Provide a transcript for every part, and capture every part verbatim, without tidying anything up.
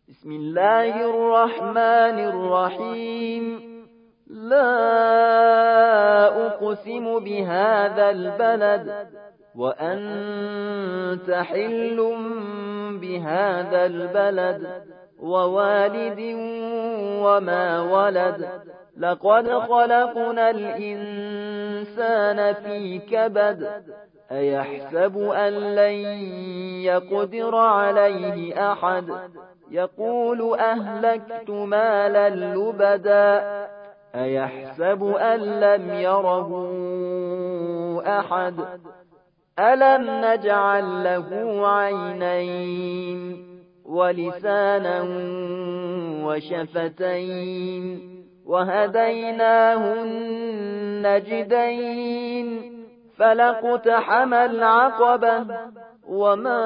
بسم الله الرحمن الرحيم. لا أقسم بهذا البلد وأنت حل بهذا البلد ووالد وما ولد. لقد خلقنا الإنسان في كبد. أيحسب أن لن يقدر عليه أحد. يقول أهلكت مالا لبدا. أيحسب أن لم يره أحد. ألم نجعل له عينين ولسانا وشفتين وهديناه النجدين. فلاقتحم العقبة وما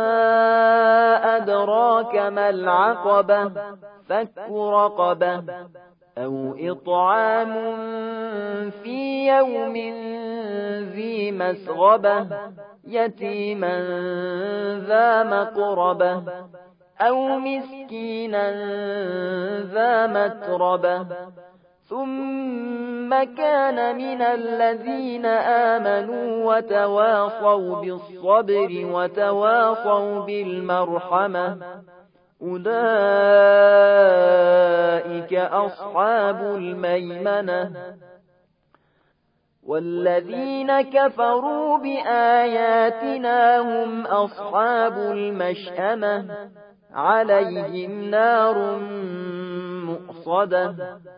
أدراك ما العقبة. فك رقبة أو إطعام في يوم ذي مسغبة يتيما ذا مقربة أو مسكينا ذا متربة. ثم كان من الذين آمنوا وتواصوا بالصبر وتواصوا بالمرحمة. أولئك أصحاب الميمنة. والذين كفروا بآياتنا هم أصحاب المشأمة. عليهم نار مؤصدة.